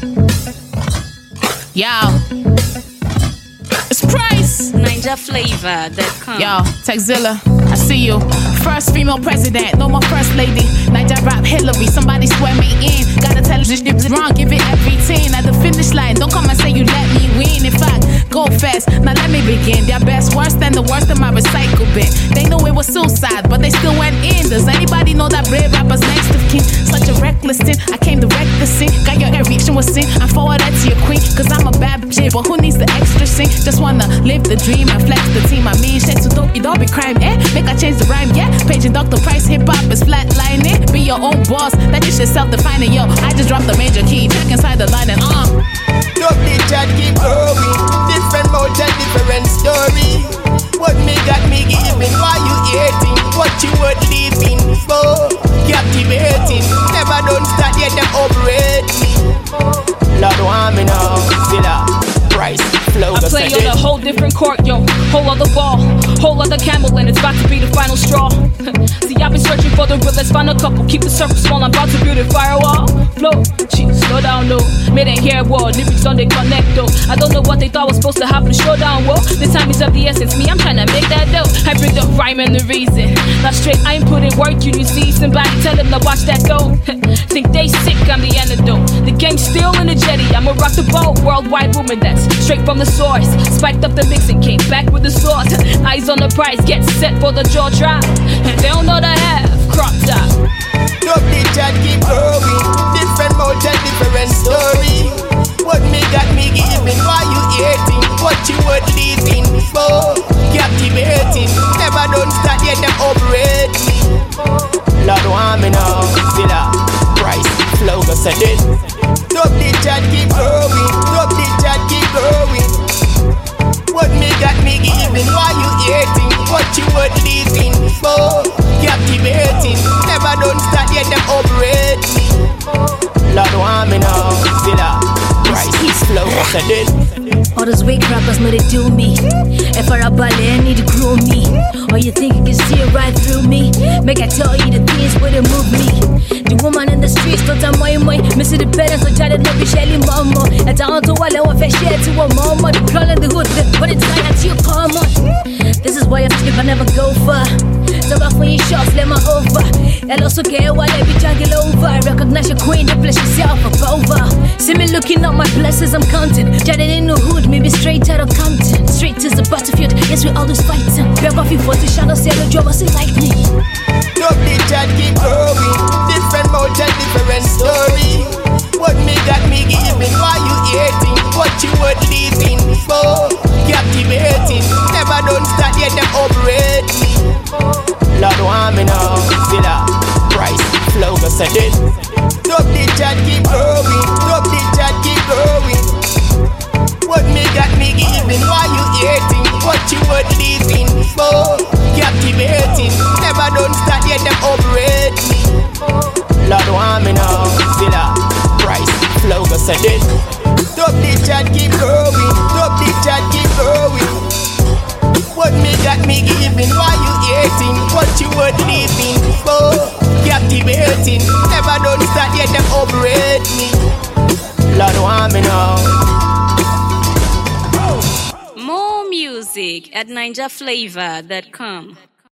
Yo, it's Price. NinjaFlavor.com. Yo, Texzilla, I see you. First female president, no more first lady. Ninja rap Hillary, somebody swear me in. Gotta tell this shit's wrong, give it every 10. At the finish line, don't come and say you let me win. In fact, go fast, now let me begin. Their best, worse than the worst of my recycle bin. They know it was suicide, but they still went in. Does anybody know that brave rappers next of king? Such a reckless sin, I came to wreck the scene. Got your erection with sin, I forward that to your queen. Cause I'm a bad bitch, but who needs the extra sin? Just wanna live the dream and flex the team. I mean shit, so don't be crime, eh? Make I change the rhyme, yeah? Paging Dr. Price, hip-hop is flatlining. Be your own boss, that you should self-defining. Yo, I just dropped the major key, check inside the line and Don't be chat, keep growing. Different mode and different story. What me got me giving, why you hating? What you were living for? Captivating, never don't start yet, them overrate me. Lord, want me now, Zilla, Price, flow. I play on a whole different court, yo. Whole other ball, whole other camel, and it's about to be the final straw. See, I've been searching for the real, let's find a couple. Keep the circle small, I'm about to build a firewall. Flow, jeez, slow down, no. Made ain't hear war, lyrics on they connect, though. I don't know what they thought was supposed to happen, showdown, whoa. The time is of the essence, me, I'm trying to make that dough. I bring the rhyme and the reason. Not straight, I ain't putting work, you see. Somebody tell them to watch that go. Think they sick, I'm the antidote. The game's still in the jetty, I'ma rock the boat. Worldwide woman, that's straight from the source. Spiked up the mixing, came back with the sauce. Eyes on the prize, get set for the jaw drop. And they don't know the half, crop top. Don't be chat, keep growing. Different mode and different story. What me got me giving, why you hating? What you were living for? Captivating, never don't start yet, them overrate me. Lord, want me now, Zilla, Price, flow, go set it. Don't be chat, keep growing. Don't be chat, keep growing. What me got me giving, why you hating? What you were living for? Captivating, never don't start yet, them overrate me. Lord, want me now, Zilla, Price, flow, go set it. All those weak rappers know they do me. If I rap ballet, need to grow me. Or you think you can see it right through me? Make I tell you the things where they move me. The woman in the streets, don't tell my Missy the parents, so try to love you, Shelly Mama. And I want to want to share to a mama. The girl in the hood, but it's like to your karma. This is why I skip, I never go far. So off when you shots, let my over. And also care why they be jungle over. Recognize your queen, the bless yourself up over. See me looking up my blessings, I'm counting. Jaded in the hood, maybe straight out of Compton. Straight to the battlefield, yes, we always fighting. Back off you for the shadow, say the job, I say lightning. Don't be chat, keep growing. Different mode and different story. What me got me giving, why you hating? What you were living for? Captivating, never don't start yet, them overrate me. Lord, want me now, Zilla, Price, flow, go set it. Don't be chat, keep growing. Don't be chat, keep growing. What me got me giving, why you hating? What you were living for? Captivating, never don't start yet, them overrate me. Lord, want me now, Zilla, Price, flow, go set it. Don't be chat, keep growing. Don't be chat, keep growing. What me got me giving, why you hating? What you were living for? Captivating, never don't start yet, them overrate me. Lord, want me now. More music at NinjaFlavor.com.